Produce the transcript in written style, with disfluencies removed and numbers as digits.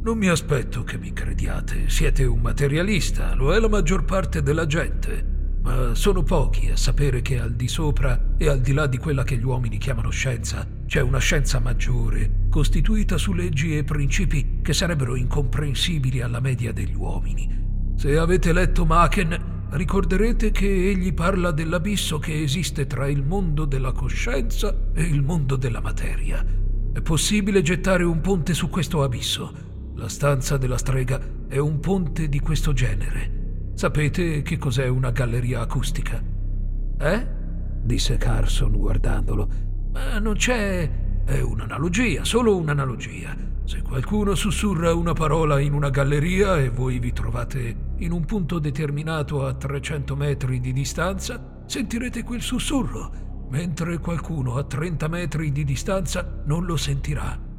Non mi aspetto che mi crediate, siete un materialista, lo è la maggior parte della gente. Ma sono pochi a sapere che al di sopra e al di là di quella che gli uomini chiamano scienza, c'è una scienza maggiore, costituita su leggi e principi che sarebbero incomprensibili alla media degli uomini. Se avete letto Machen, ricorderete che egli parla dell'abisso che esiste tra il mondo della coscienza e il mondo della materia. È possibile gettare un ponte su questo abisso. La stanza della strega è un ponte di questo genere. Sapete che cos'è una galleria acustica? Disse Carson guardandolo. Ma non c'è... È un'analogia, solo un'analogia. Se qualcuno sussurra una parola in una galleria e voi vi trovate in un punto determinato a 300 metri di distanza, sentirete quel sussurro, mentre qualcuno a 30 metri di distanza non lo sentirà.